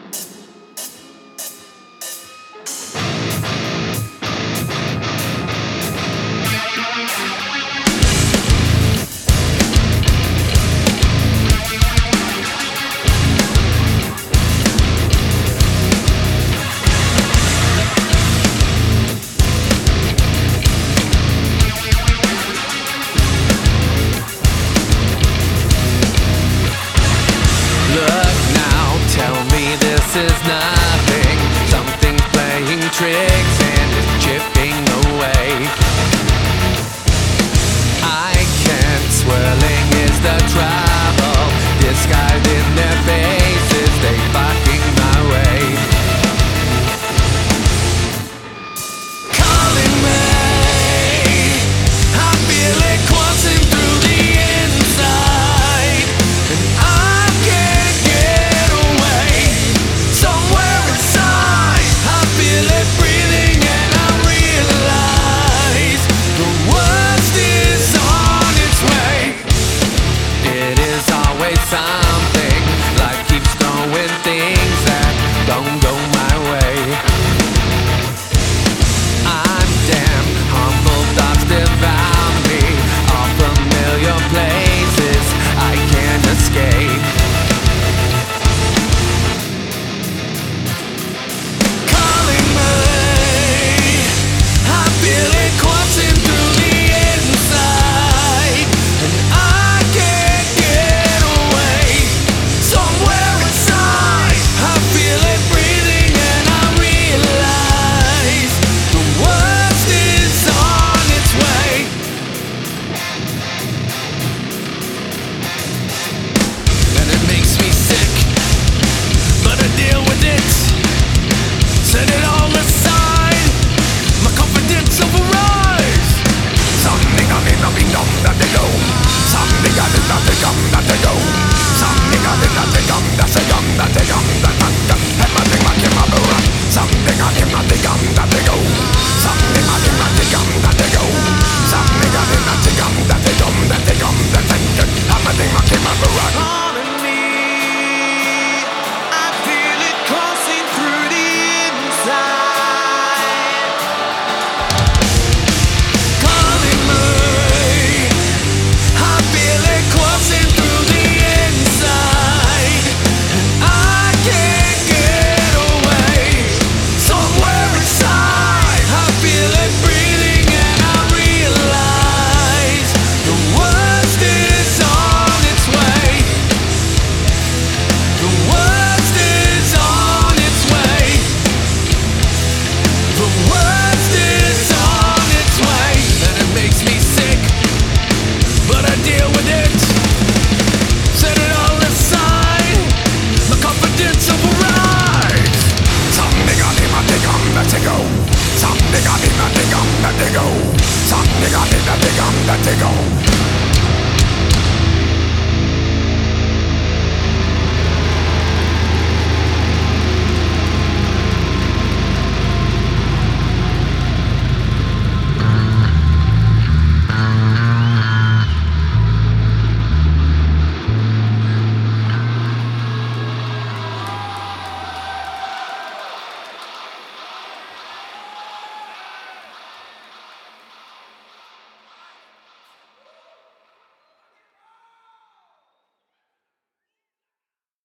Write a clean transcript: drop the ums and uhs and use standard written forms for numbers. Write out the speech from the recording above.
Is nothing, something's playing tricks and it's chipping away. I can't, swirling is the trouble, disguised in their faces, they blocking my way. Calling me, I feel it coursing through the inside, and I can't get away. Somewhere inside, I feel it breathing and I realize the worst is on its way. It is always something, life keeps throwing things that don't go my way. I'm damned, humble thoughts devour me, all familiar places I can't escape. Set it all aside, my confidence overrides. Something I did nothing dumb that they go. Something I did nothing dumb that they go. Something I did nothing dumb that they go.